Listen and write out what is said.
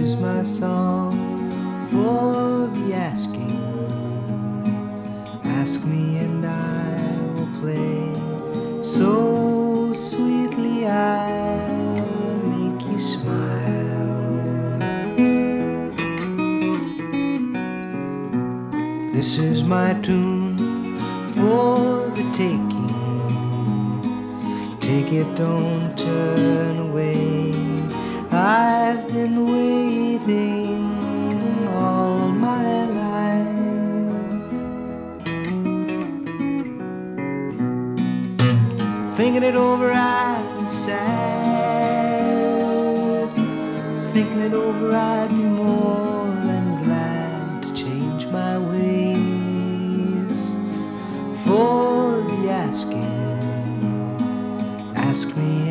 is my song for the asking. Ask me and I will play so sweetly I'll make you smile. This is my tune for the taking. Take it, don't turn away. I've been waiting all my life, thinking it over I'd sad, thinking it over I'd be more than glad to change my ways for the asking. Ask me